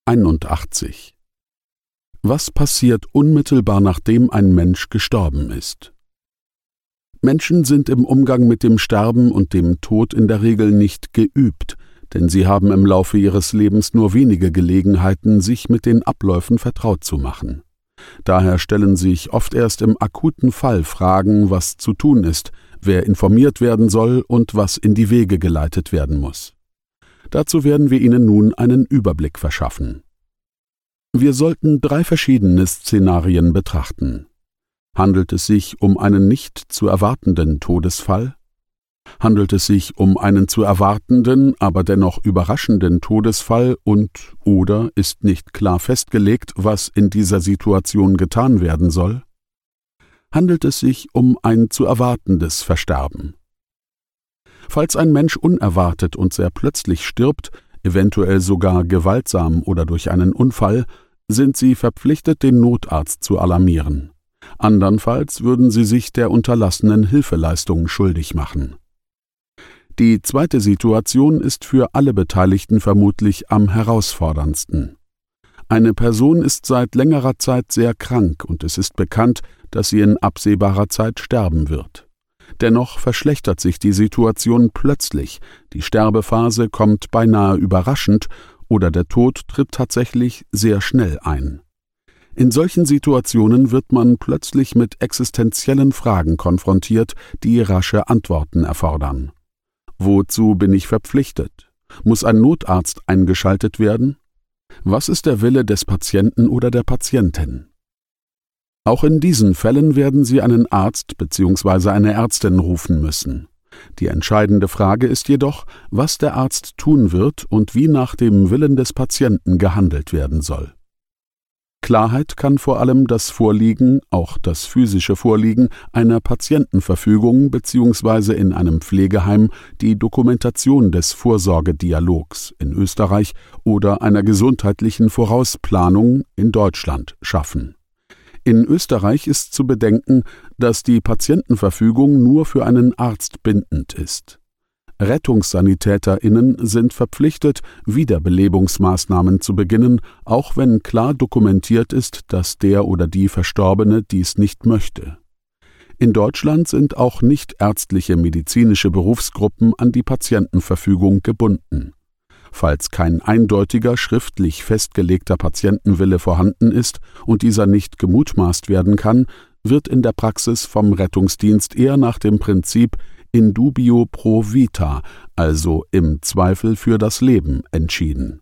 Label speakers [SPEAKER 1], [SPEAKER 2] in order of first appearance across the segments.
[SPEAKER 1] 81. Was passiert unmittelbar, nachdem ein Mensch gestorben ist? Menschen sind im Umgang mit dem Sterben und dem Tod in der Regel nicht geübt, denn sie haben im Laufe ihres Lebens nur wenige Gelegenheiten, sich mit den Abläufen vertraut zu machen. Daher stellen sich oft erst im akuten Fall Fragen, was zu tun ist, wer informiert werden soll und was in die Wege geleitet werden muss. Dazu werden wir Ihnen nun einen Überblick verschaffen. Wir sollten 3 verschiedene Szenarien betrachten. Handelt es sich um einen nicht zu erwartenden Todesfall? Handelt es sich um einen zu erwartenden, aber dennoch überraschenden Todesfall oder ist nicht klar festgelegt, was in dieser Situation getan werden soll? Handelt es sich um ein zu erwartendes Versterben? Falls ein Mensch unerwartet und sehr plötzlich stirbt, eventuell sogar gewaltsam oder durch einen Unfall, sind Sie verpflichtet, den Notarzt zu alarmieren. Andernfalls würden Sie sich der unterlassenen Hilfeleistung schuldig machen. Die zweite Situation ist für alle Beteiligten vermutlich am herausforderndsten. Eine Person ist seit längerer Zeit sehr krank und es ist bekannt, dass sie in absehbarer Zeit sterben wird. Dennoch verschlechtert sich die Situation plötzlich, die Sterbephase kommt beinahe überraschend oder der Tod tritt tatsächlich sehr schnell ein. In solchen Situationen wird man plötzlich mit existenziellen Fragen konfrontiert, die rasche Antworten erfordern. Wozu bin ich verpflichtet? Muss ein Notarzt eingeschaltet werden? Was ist der Wille des Patienten oder der Patientin? Auch in diesen Fällen werden Sie einen Arzt bzw. eine Ärztin rufen müssen. Die entscheidende Frage ist jedoch, was der Arzt tun wird und wie nach dem Willen des Patienten gehandelt werden soll. Klarheit kann vor allem das Vorliegen, auch das physische Vorliegen, einer Patientenverfügung bzw. in einem Pflegeheim die Dokumentation des Vorsorgedialogs in Österreich oder einer gesundheitlichen Vorausplanung in Deutschland schaffen. In Österreich ist zu bedenken, dass die Patientenverfügung nur für einen Arzt bindend ist. RettungssanitäterInnen sind verpflichtet, Wiederbelebungsmaßnahmen zu beginnen, auch wenn klar dokumentiert ist, dass der oder die Verstorbene dies nicht möchte. In Deutschland sind auch nichtärztliche medizinische Berufsgruppen an die Patientenverfügung gebunden. Falls kein eindeutiger, schriftlich festgelegter Patientenwille vorhanden ist und dieser nicht gemutmaßt werden kann, wird in der Praxis vom Rettungsdienst eher nach dem Prinzip in dubio pro vita, also im Zweifel für das Leben, entschieden.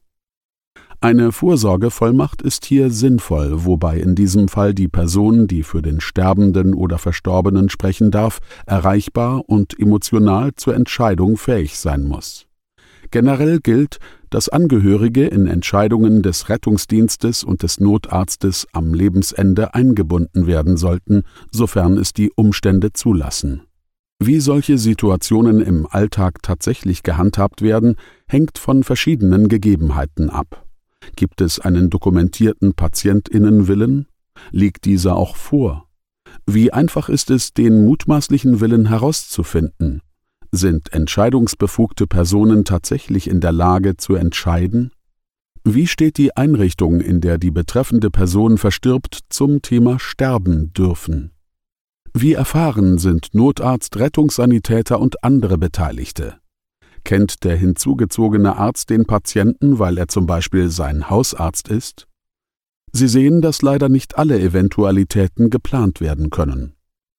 [SPEAKER 1] Eine Vorsorgevollmacht ist hier sinnvoll, wobei in diesem Fall die Person, die für den Sterbenden oder Verstorbenen sprechen darf, erreichbar und emotional zur Entscheidung fähig sein muss. Generell gilt, dass Angehörige in Entscheidungen des Rettungsdienstes und des Notarztes am Lebensende eingebunden werden sollten, sofern es die Umstände zulassen. Wie solche Situationen im Alltag tatsächlich gehandhabt werden, hängt von verschiedenen Gegebenheiten ab. Gibt es einen dokumentierten PatientInnenwillen? Liegt dieser auch vor? Wie einfach ist es, den mutmaßlichen Willen herauszufinden? Sind entscheidungsbefugte Personen tatsächlich in der Lage zu entscheiden? Wie steht die Einrichtung, in der die betreffende Person verstirbt, zum Thema Sterben dürfen? Wie erfahren sind Notarzt, Rettungssanitäter und andere Beteiligte? Kennt der hinzugezogene Arzt den Patienten, weil er zum Beispiel sein Hausarzt ist? Sie sehen, dass leider nicht alle Eventualitäten geplant werden können.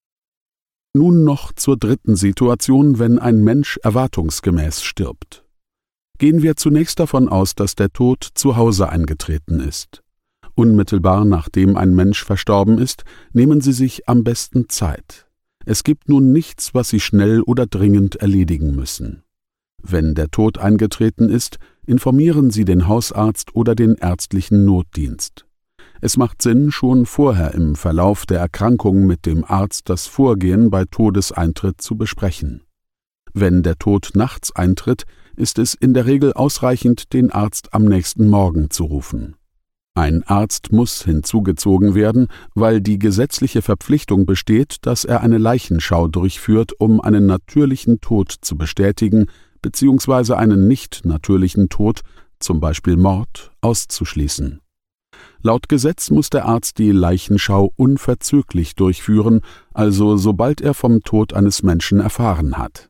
[SPEAKER 1] Nun noch zur dritten Situation, wenn ein Mensch erwartungsgemäß stirbt. Gehen wir zunächst davon aus, dass der Tod zu Hause eingetreten ist. Unmittelbar nachdem ein Mensch verstorben ist, nehmen Sie sich am besten Zeit. Es gibt nun nichts, was Sie schnell oder dringend erledigen müssen. Wenn der Tod eingetreten ist, informieren Sie den Hausarzt oder den ärztlichen Notdienst. Es macht Sinn, schon vorher im Verlauf der Erkrankung mit dem Arzt das Vorgehen bei Todeseintritt zu besprechen. Wenn der Tod nachts eintritt, ist es in der Regel ausreichend, den Arzt am nächsten Morgen zu rufen. Ein Arzt muss hinzugezogen werden, weil die gesetzliche Verpflichtung besteht, dass er eine Leichenschau durchführt, um einen natürlichen Tod zu bestätigen bzw. einen nicht natürlichen Tod, zum Beispiel Mord, auszuschließen. Laut Gesetz muss der Arzt die Leichenschau unverzüglich durchführen, also sobald er vom Tod eines Menschen erfahren hat.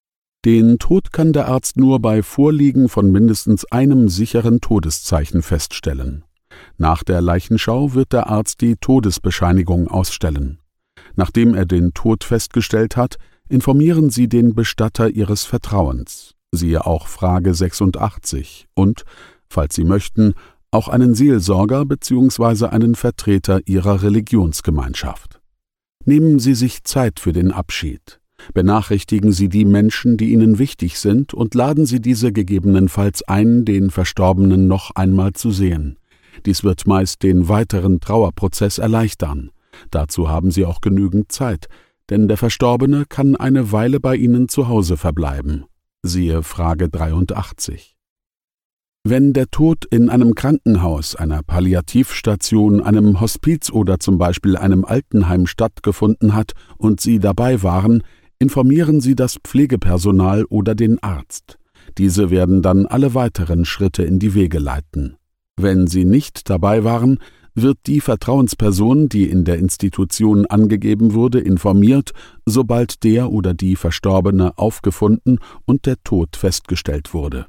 [SPEAKER 1] Den Tod kann der Arzt nur bei Vorliegen von mindestens einem sicheren Todeszeichen feststellen. Nach der Leichenschau wird der Arzt die Todesbescheinigung ausstellen. Nachdem er den Tod festgestellt hat, informieren Sie den Bestatter Ihres Vertrauens, siehe auch Frage 86, und, falls Sie möchten, auch einen Seelsorger bzw. einen Vertreter Ihrer Religionsgemeinschaft. Nehmen Sie sich Zeit für den Abschied. Benachrichtigen Sie die Menschen, die Ihnen wichtig sind, und laden Sie diese gegebenenfalls ein, den Verstorbenen noch einmal zu sehen. Dies wird meist den weiteren Trauerprozess erleichtern. Dazu haben Sie auch genügend Zeit, denn der Verstorbene kann eine Weile bei Ihnen zu Hause verbleiben. Siehe Frage 83. Wenn der Tod in einem Krankenhaus, einer Palliativstation, einem Hospiz oder zum Beispiel einem Altenheim stattgefunden hat und Sie dabei waren, informieren Sie das Pflegepersonal oder den Arzt. Diese werden dann alle weiteren Schritte in die Wege leiten. Wenn Sie nicht dabei waren, wird die Vertrauensperson, die in der Institution angegeben wurde, informiert, sobald der oder die Verstorbene aufgefunden und der Tod festgestellt wurde.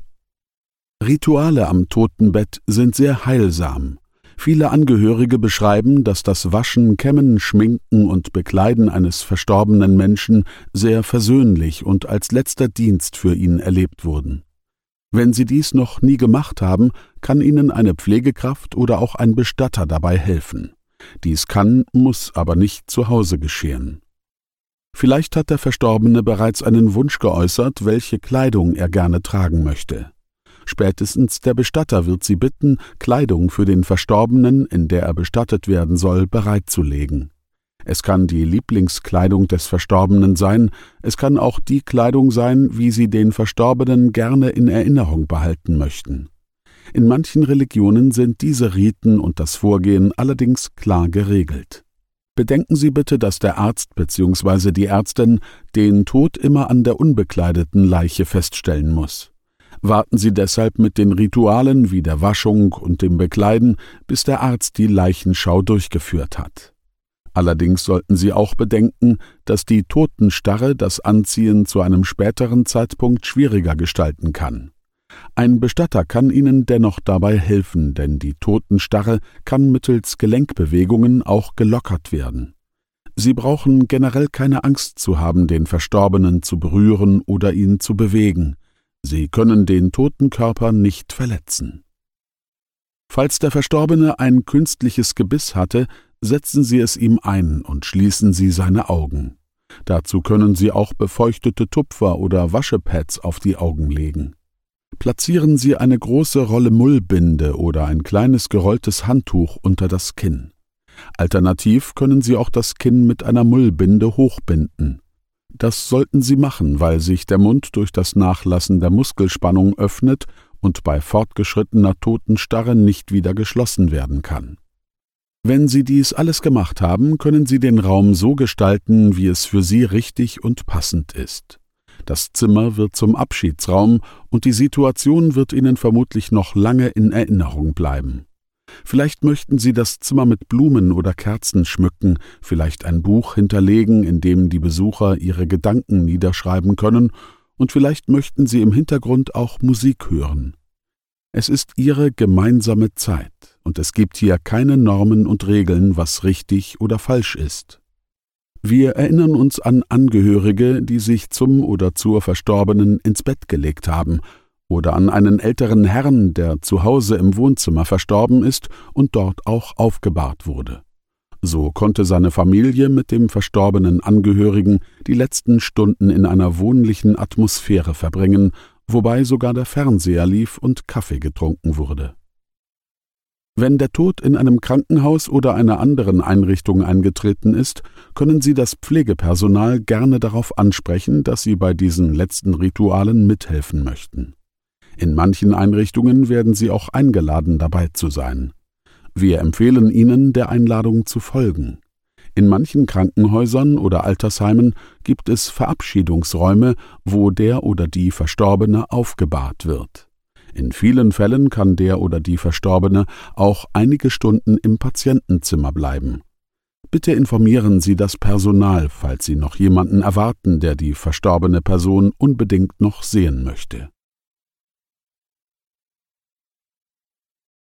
[SPEAKER 1] Rituale am Totenbett sind sehr heilsam. Viele Angehörige beschreiben, dass das Waschen, Kämmen, Schminken und Bekleiden eines verstorbenen Menschen sehr versöhnlich und als letzter Dienst für ihn erlebt wurden. Wenn Sie dies noch nie gemacht haben, kann Ihnen eine Pflegekraft oder auch ein Bestatter dabei helfen. Dies kann, muss aber nicht zu Hause geschehen. Vielleicht hat der Verstorbene bereits einen Wunsch geäußert, welche Kleidung er gerne tragen möchte. Spätestens der Bestatter wird Sie bitten, Kleidung für den Verstorbenen, in der er bestattet werden soll, bereitzulegen. Es kann die Lieblingskleidung des Verstorbenen sein, es kann auch die Kleidung sein, wie Sie den Verstorbenen gerne in Erinnerung behalten möchten. In manchen Religionen sind diese Riten und das Vorgehen allerdings klar geregelt. Bedenken Sie bitte, dass der Arzt bzw. die Ärztin den Tod immer an der unbekleideten Leiche feststellen muss. Warten Sie deshalb mit den Ritualen wie der Waschung und dem Bekleiden, bis der Arzt die Leichenschau durchgeführt hat. Allerdings sollten Sie auch bedenken, dass die Totenstarre das Anziehen zu einem späteren Zeitpunkt schwieriger gestalten kann. Ein Bestatter kann Ihnen dennoch dabei helfen, denn die Totenstarre kann mittels Gelenkbewegungen auch gelockert werden. Sie brauchen generell keine Angst zu haben, den Verstorbenen zu berühren oder ihn zu bewegen. Sie können den toten Körper nicht verletzen. Falls der Verstorbene ein künstliches Gebiss hatte, setzen Sie es ihm ein und schließen Sie seine Augen. Dazu können Sie auch befeuchtete Tupfer oder Waschepads auf die Augen legen. Platzieren Sie eine große Rolle Mullbinde oder ein kleines gerolltes Handtuch unter das Kinn. Alternativ können Sie auch das Kinn mit einer Mullbinde hochbinden. Das sollten Sie machen, weil sich der Mund durch das Nachlassen der Muskelspannung öffnet und bei fortgeschrittener Totenstarre nicht wieder geschlossen werden kann. Wenn Sie dies alles gemacht haben, können Sie den Raum so gestalten, wie es für Sie richtig und passend ist. Das Zimmer wird zum Abschiedsraum und die Situation wird Ihnen vermutlich noch lange in Erinnerung bleiben. Vielleicht möchten Sie das Zimmer mit Blumen oder Kerzen schmücken, vielleicht ein Buch hinterlegen, in dem die Besucher ihre Gedanken niederschreiben können, und vielleicht möchten Sie im Hintergrund auch Musik hören. Es ist Ihre gemeinsame Zeit, und es gibt hier keine Normen und Regeln, was richtig oder falsch ist. Wir erinnern uns an Angehörige, die sich zum oder zur Verstorbenen ins Bett gelegt haben, oder an einen älteren Herrn, der zu Hause im Wohnzimmer verstorben ist und dort auch aufgebahrt wurde. So konnte seine Familie mit dem verstorbenen Angehörigen die letzten Stunden in einer wohnlichen Atmosphäre verbringen, wobei sogar der Fernseher lief und Kaffee getrunken wurde. Wenn der Tod in einem Krankenhaus oder einer anderen Einrichtung eingetreten ist, können Sie das Pflegepersonal gerne darauf ansprechen, dass Sie bei diesen letzten Ritualen mithelfen möchten. In manchen Einrichtungen werden Sie auch eingeladen, dabei zu sein. Wir empfehlen Ihnen, der Einladung zu folgen. In manchen Krankenhäusern oder Altersheimen gibt es Verabschiedungsräume, wo der oder die Verstorbene aufgebahrt wird. In vielen Fällen kann der oder die Verstorbene auch einige Stunden im Patientenzimmer bleiben. Bitte informieren Sie das Personal, falls Sie noch jemanden erwarten, der die verstorbene Person unbedingt noch sehen möchte.